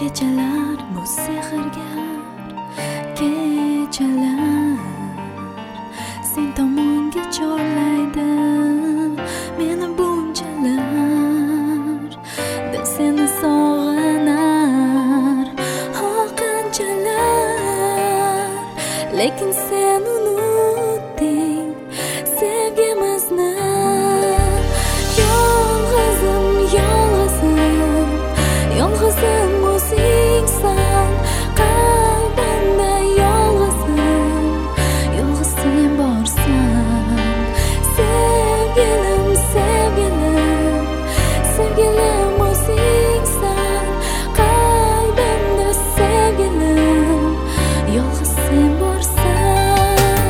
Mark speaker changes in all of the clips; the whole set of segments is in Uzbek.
Speaker 1: Kechalar bu sehrgar kechalar sen tomonga chorlaydi meni bunchalar dil seni sog'inar qanchalar lekin sen unutding sevgimizni yolg'izim yolg'izim yolg'izim o'zingsan qalbimda yolg'izim yolg'iz sen borsan sevgilim sevgilim sevgilim o'zingsan qalbimda sevgilim yolg'iz sen borsan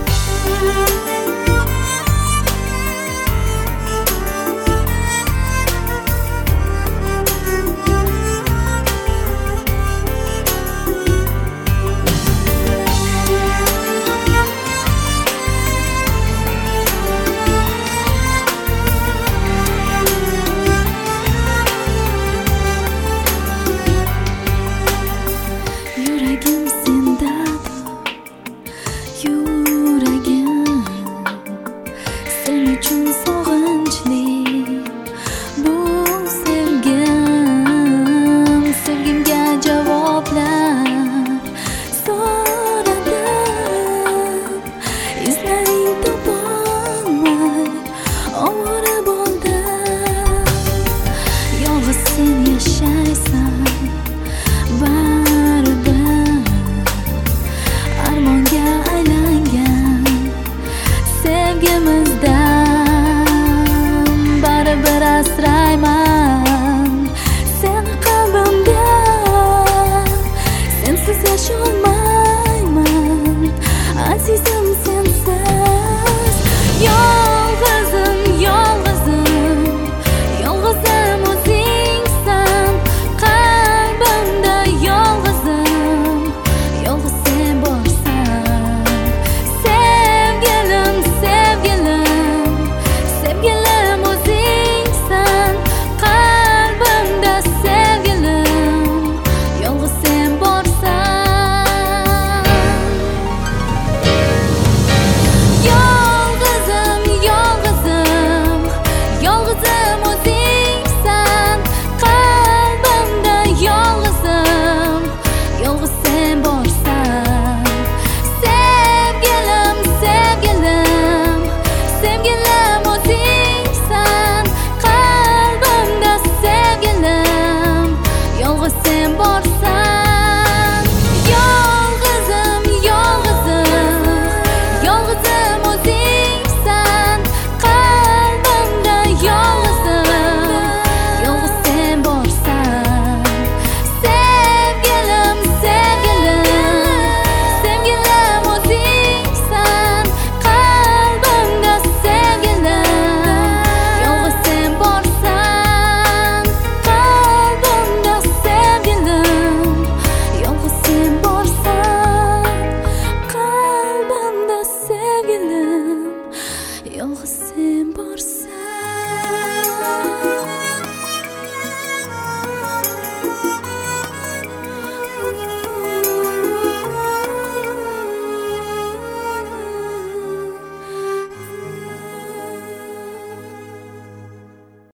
Speaker 1: yuragim sendadir yuragim sen uchun sog'inchli bu sevgim sevgimga javoblar so'radim izlaring topolmay ovora bo'ldim yolg'iz sen yashaysan baribir armonga aylangan sevgimizdan baribir asrayman seni qalbimda sensiz yasholmayman azizim sensiz yolg'izim yolg'izim yolg'izim o'zingsan qalbimda yolg'izim yolg'iz sen borsan sevgilim sevgilim sevgilim o'zingsan qalbimda sevgilim yolg'iz sen borsan yolg'izim yolg'izim yolg'izim o'zingsan qalbimda yolg'izim yolg'iz sen borsan sevgilim sevgilim sevgilim o'zingsan qalbimda sevgilim yolg'iz sen borsan yolg'izim yolg'izim yolg'izim o'zingsan qalbimda yolg'izim yolg'iz sen borsan sevgilim sevgilim sevgilim o'zingsan qalbimda sevgilim yolg'iz sen borsan qalbimda sevgilim yolg'iz sen borsan qalbimda sevgilim yolg'iz sen borsan